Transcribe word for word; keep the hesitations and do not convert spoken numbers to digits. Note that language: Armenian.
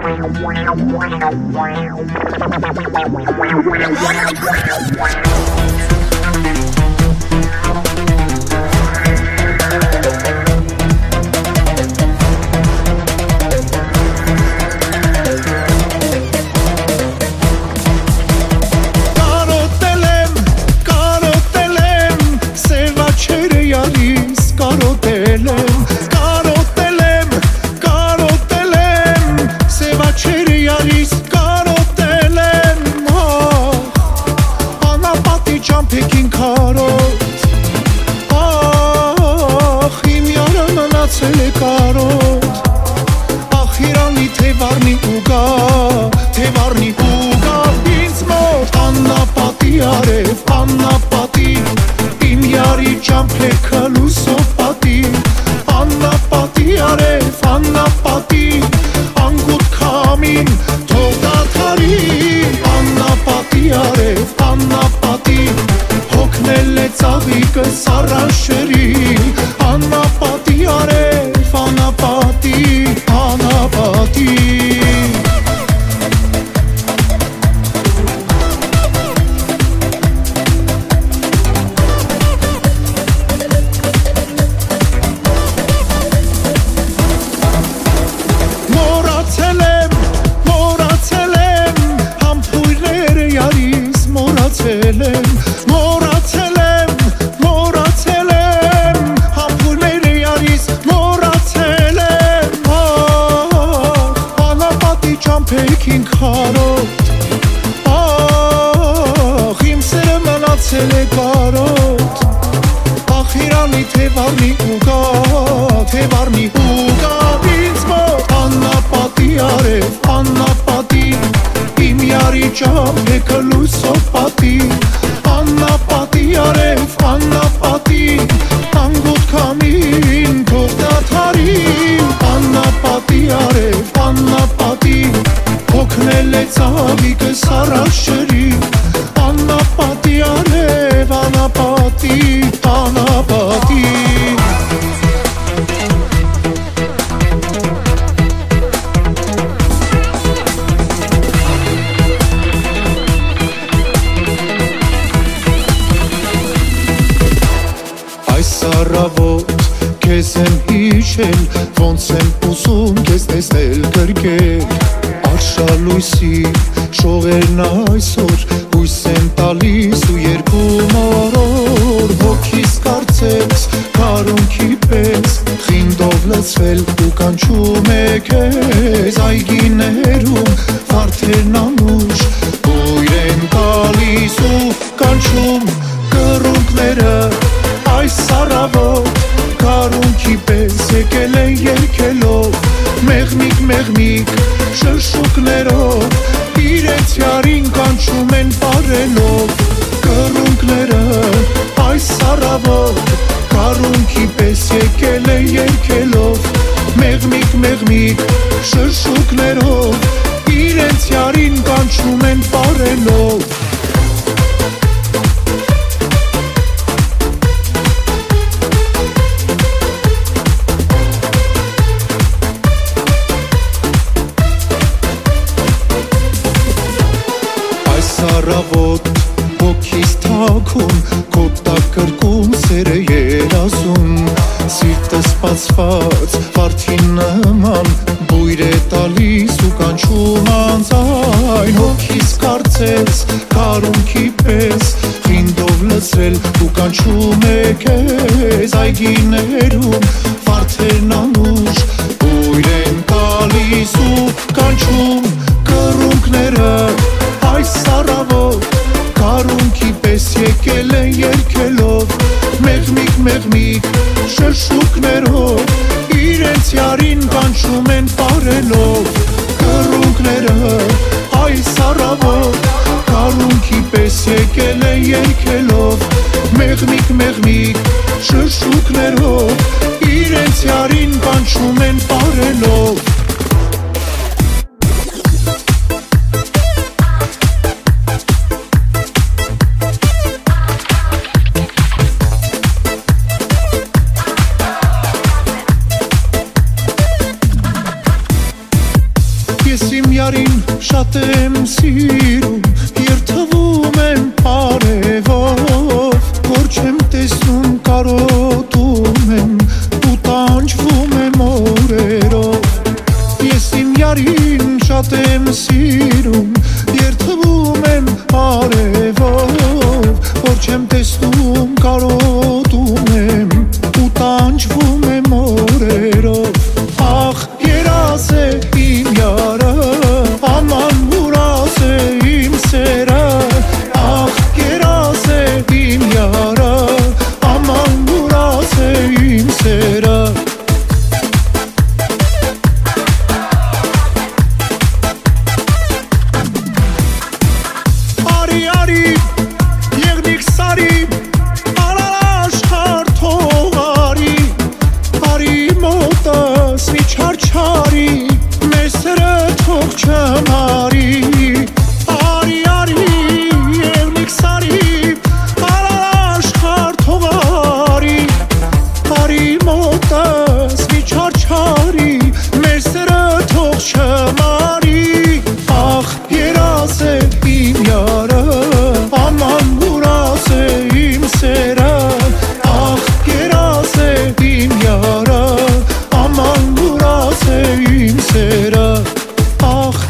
Ես իմ Յարին շատ եմ սիրում, երթվում եմ արևով, որ չեմ տեսնում կարոտում եմ ու տանջվում եմ օրերով։ Ես իմ յարին շատ եմ սիրում, երթվում եմ արևով, որ չեմ տեսնում կարոտում եմ ու տանջվում եմ օրերով։ Ախ երաս է իմ յարը, aman uras e im sera, ah geraz e im yara, aman uras e im sera. Ari ari yegnik sari, alalash kartogari, ari motas mi charchari, mesere tok çamari. Ari ari evnik sari, alalash kartogari, ari motas mi charchari, mesere tok çamari. Ah yeraz e im yara, aman buras e im sera, ah yeraz e im yara, aman buras e im sera. Ah